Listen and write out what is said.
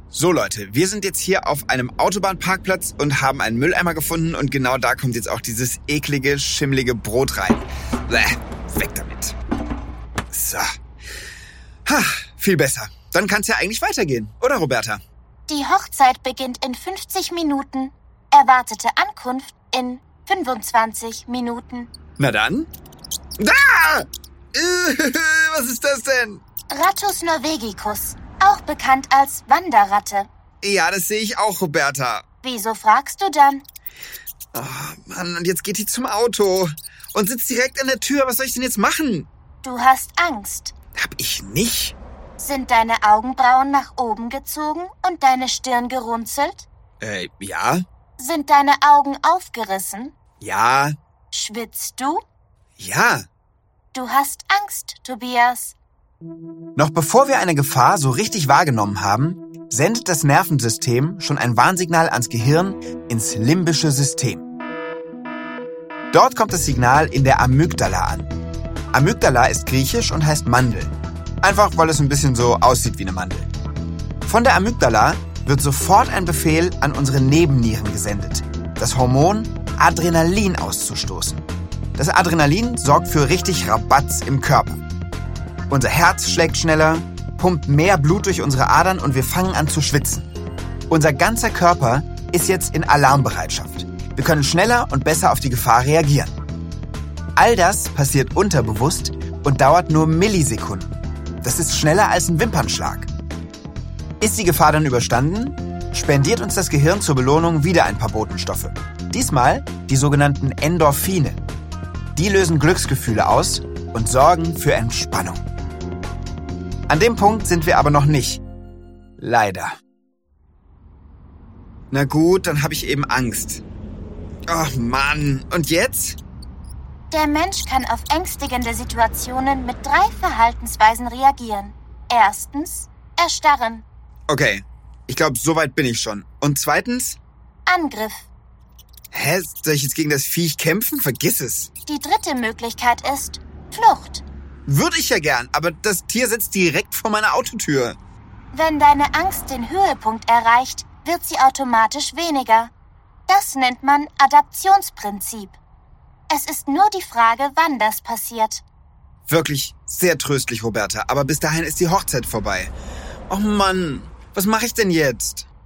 So Leute, wir sind jetzt hier auf einem Autobahnparkplatz und haben einen Mülleimer gefunden und genau da kommt jetzt auch dieses eklige, schimmlige Brot rein. Bäh, weg damit. So. Viel besser. Dann kann's ja eigentlich weitergehen, oder Roberta? Die Hochzeit beginnt in 50 Minuten. Erwartete Ankunft in 25 Minuten. Na dann. Ah! Was ist das denn? Rattus norvegicus, auch bekannt als Wanderratte. Ja, das sehe ich auch, Roberta. Wieso fragst du dann? Oh Mann, und jetzt geht die zum Auto und sitzt direkt an der Tür. Was soll ich denn jetzt machen? Du hast Angst. Hab ich nicht. Sind deine Augenbrauen nach oben gezogen und deine Stirn gerunzelt? Ja. Sind deine Augen aufgerissen? Ja. Schwitzt du? Ja. Du hast Angst, Tobias. Noch bevor wir eine Gefahr so richtig wahrgenommen haben, sendet das Nervensystem schon ein Warnsignal ans Gehirn ins limbische System. Dort kommt das Signal in der Amygdala an. Amygdala ist griechisch und heißt Mandel. Einfach, weil es ein bisschen so aussieht wie eine Mandel. Von der Amygdala wird sofort ein Befehl an unsere Nebennieren gesendet, das Hormon Adrenalin auszustoßen. Das Adrenalin sorgt für richtig Rabatz im Körper. Unser Herz schlägt schneller, pumpt mehr Blut durch unsere Adern und wir fangen an zu schwitzen. Unser ganzer Körper ist jetzt in Alarmbereitschaft. Wir können schneller und besser auf die Gefahr reagieren. All das passiert unterbewusst und dauert nur Millisekunden. Das ist schneller als ein Wimpernschlag. Ist die Gefahr dann überstanden, spendiert uns das Gehirn zur Belohnung wieder ein paar Botenstoffe. Diesmal die sogenannten Endorphine. Die lösen Glücksgefühle aus und sorgen für Entspannung. An dem Punkt sind wir aber noch nicht. Leider. Na gut, dann habe ich eben Angst. Oh Mann, und jetzt? Der Mensch kann auf ängstigende Situationen mit 3 Verhaltensweisen reagieren. Erstens, erstarren. Okay, ich glaube, so weit bin ich schon. Und zweitens? Angriff. Hä, soll ich jetzt gegen das Viech kämpfen? Vergiss es. Die dritte Möglichkeit ist Flucht. Würde ich ja gern, aber das Tier sitzt direkt vor meiner Autotür. Wenn deine Angst den Höhepunkt erreicht, wird sie automatisch weniger. Das nennt man Adaptionsprinzip. Es ist nur die Frage, wann das passiert. Wirklich sehr tröstlich, Roberta, aber bis dahin ist die Hochzeit vorbei. Oh Mann, was mache ich denn jetzt?